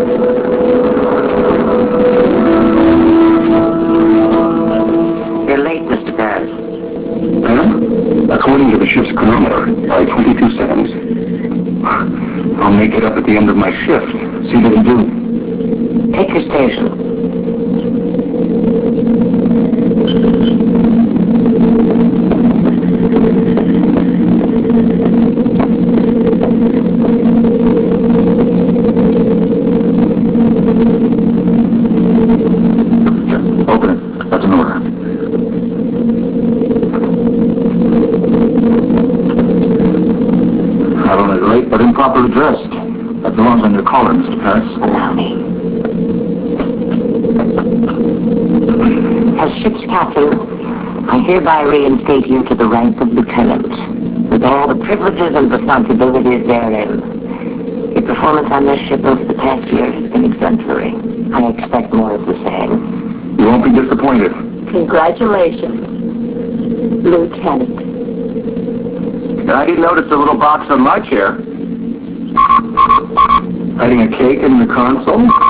You're late, Mr. Paris. Huh? According to the ship's chronometer, by 22 seconds. I'll make it up at the end of my shift. See what you do. Take your station. Open it. That's an order. Not only late, but improperly dressed. That belongs on your collar, Mr. Paris. Allow me. As ship's captain, I hereby reinstate you to the rank of lieutenant, with all the privileges and responsibilities therein. Your performance on this ship over the past year has been exemplary. I expect more of the same. You won't be disappointed. Congratulations, Lieutenant. I didn't notice the little box on my chair. Hiding a cake in the console?